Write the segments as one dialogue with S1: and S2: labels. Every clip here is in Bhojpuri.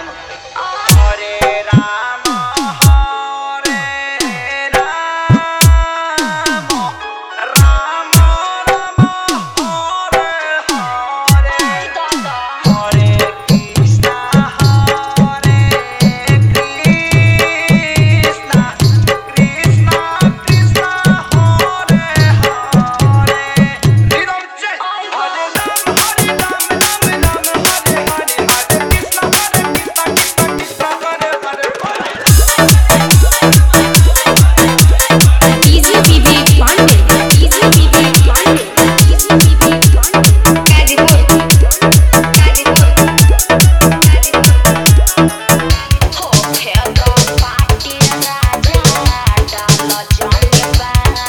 S1: जाम हरे राम हरे राम राम राम हरे हरे हरे कृष्णा कृष्णा कृष्णा कृष्णा हरे हरे रिदम चल हरे राम राम राम हरे हरे हरे कृष्णा कृष्णा कृष्णा हरे हरे
S2: DJ Vivek Pandey DJ Vivek Pandey DJ Vivek Pandey हो खेलो पार्टी राजा डालो जाने बाधा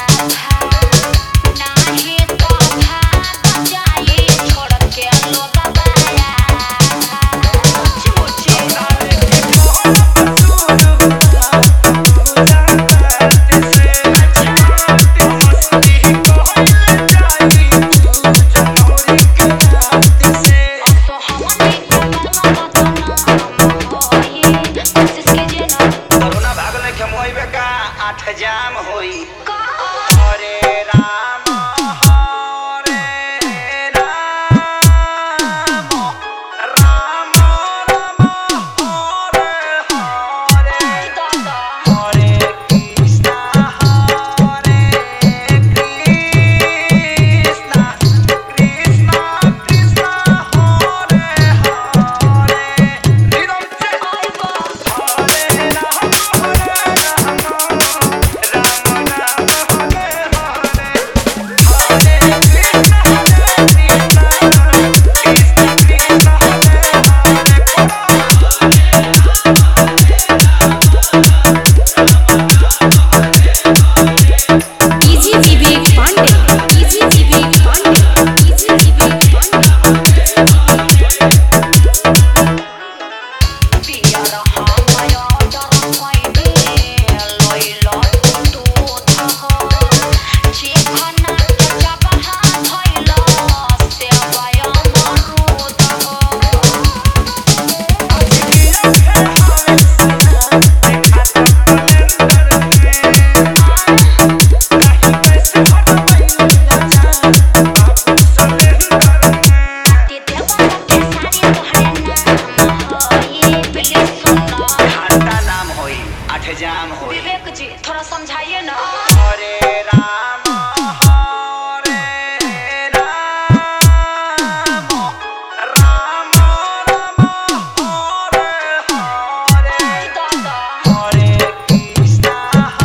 S2: नाही तो भाग जाए छोड़ के लोग बाया मुझे तो हमने
S1: कोरोना भागले खेमोइबे का 8 जाम होई हरे राम हरे राम राम राम हरे हरे हरे कृष्णा कृष्णा कृष्णा कृष्णा हरे हरे रिदम चल हरे राम राम राम हरे हरे हरे Krishna Krishna Krishna
S2: DJ Vivek Pandey DJ Vivek Pandey DJ Vivek Pandey पिया रहा माया डर पाइबे लइला तू था जे खाना जब हाथ धइला से वाया मरूद
S1: घाटा नाम होई 8 जाम होई
S2: विवेक जी थोड़ा समझाइए ना
S1: हरे राम हरे राम राम राम हरे हरे हरे कृष्णा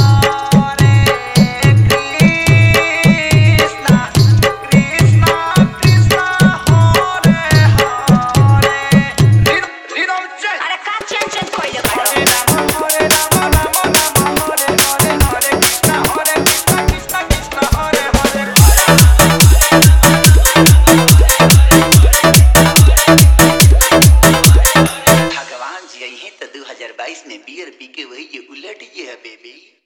S1: कृष्णा कृष्णा कृष्णा हरे हरे रिदम चल
S2: अरे का चेंज कोइले
S1: हरे राम हरे राम राम राम हरे हरे हरे कृष्णा कृष्णा कृष्णा हरे हरे भगवान जी यही तो 2022 में बियर पी के वही ये उलट ये है बेबी।